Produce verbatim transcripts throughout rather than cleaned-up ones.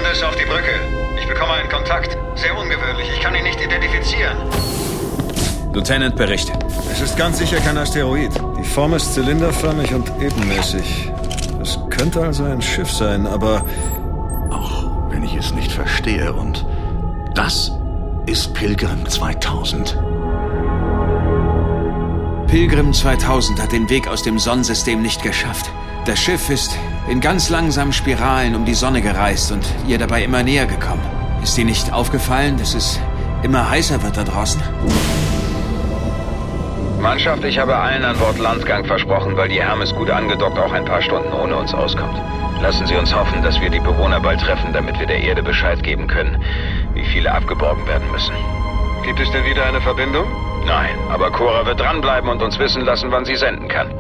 Hindernis auf die Brücke. Ich bekomme einen Kontakt. Sehr ungewöhnlich. Ich kann ihn nicht identifizieren. Lieutenant, Bericht. Es ist ganz sicher kein Asteroid. Die Form ist zylinderförmig und ebenmäßig. Es könnte also ein Schiff sein, aber... Auch wenn ich es nicht verstehe. Und das ist Pilgrim zweitausend. Pilgrim zweitausend hat den Weg aus dem Sonnensystem nicht geschafft. Das Schiff ist in ganz langsamen Spiralen um die Sonne gereist und ihr dabei immer näher gekommen. Ist Ihnen nicht aufgefallen, dass es immer heißer wird da draußen? Mannschaft, ich habe allen an Bord Landgang versprochen, weil die Hermes gut angedockt auch ein paar Stunden ohne uns auskommt. Lassen Sie uns hoffen, dass wir die Bewohner bald treffen, damit wir der Erde Bescheid geben können, wie viele abgeborgen werden müssen. Gibt es denn wieder eine Verbindung? Nein, aber Cora wird dranbleiben und uns wissen lassen, wann sie senden kann.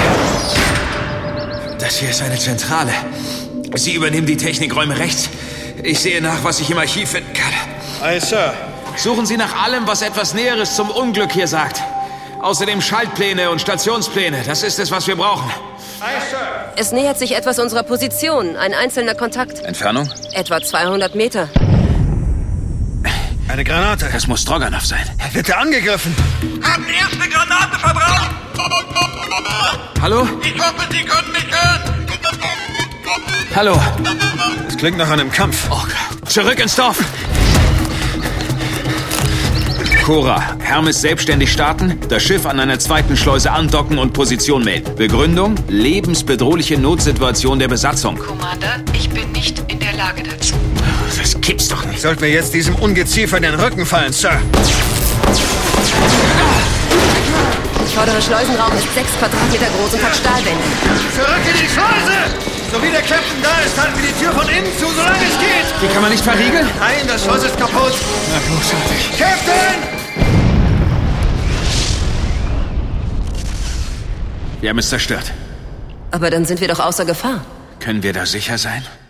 Das hier ist eine Zentrale. Sie übernehmen die Technikräume rechts. Ich sehe nach, was ich im Archiv finden kann. Aye, Sir. Suchen Sie nach allem, was etwas Näheres zum Unglück hier sagt. Außerdem Schaltpläne und Stationspläne. Das ist es, was wir brauchen. Aye, Sir. Es nähert sich etwas unserer Position. Ein einzelner Kontakt. Entfernung? Etwa zweihundert Meter. Eine Granate. Das muss Stroganov sein. Wird er angegriffen? Haben erste Granate verbraucht! Hallo? Ich hoffe, Sie können mich hören! Hallo? Es klingt nach einem Kampf. Oh Gott. Zurück ins Dorf! Cora, Hermes selbstständig starten, das Schiff an einer zweiten Schleuse andocken und Position melden. Begründung: lebensbedrohliche Notsituation der Besatzung. Commander, ich bin nicht in der Lage dazu. Das gibt's doch nicht. Sollten wir jetzt diesem Ungeziefer in den Rücken fallen, Sir? Der vordere Schleusenraum ist sechs Quadratmeter groß und hat Stahlwände. Zurück in die Schleuse! So wie der Captain da ist, halten wir die Tür von innen zu, solange es geht! Die kann man nicht verriegeln? Nein, das Schloss ist kaputt! Na, großartig. Captain! Wir haben es zerstört. Aber dann sind wir doch außer Gefahr. Können wir da sicher sein?